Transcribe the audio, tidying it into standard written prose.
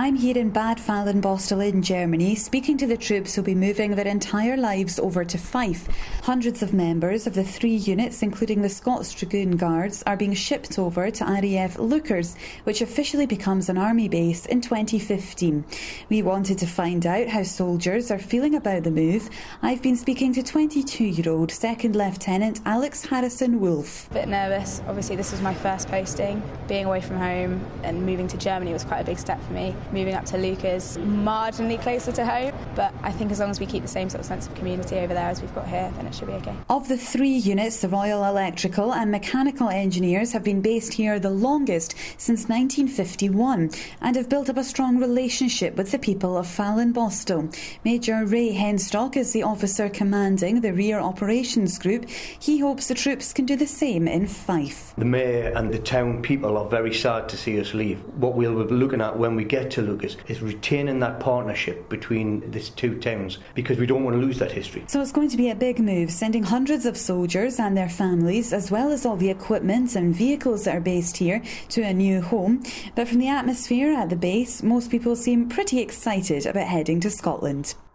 I'm here in Bad Fallenbostel in Germany, speaking to the troops who'll be moving their entire lives over to Fife. Hundreds of members of the 3 units, including the Scots Dragoon Guards, are being shipped over to RAF Leuchars, which officially becomes an army base in 2015. We wanted to find out how soldiers are feeling about the move. I've been speaking to 22-year-old 2nd Lieutenant Alex Harrison Wolf. A bit nervous. Obviously this was my first posting. Being away from home and moving to Germany was quite a big step for me. Moving up to Leuchars, marginally closer to home, but I think as long as we keep the same sort of sense of community over there as we've got here, then it should be okay. Of the 3 units, the Royal Electrical and Mechanical Engineers have been based here the longest, since 1951, and have built up a strong relationship with the people of Fallenbostel. Major Ray Henstock is the officer commanding the Rear Operations Group. He hopes the troops can do the same in Fife. The Mayor and the town people are very sad to see us leave. What we'll be looking at when we get to Leuchars is retaining that partnership between these 2 towns, because we don't want to lose that history. So it's going to be a big move, sending hundreds of soldiers and their families, as well as all the equipment and vehicles that are based here, to a new home. But from the atmosphere at the base, most people seem pretty excited about heading to Scotland.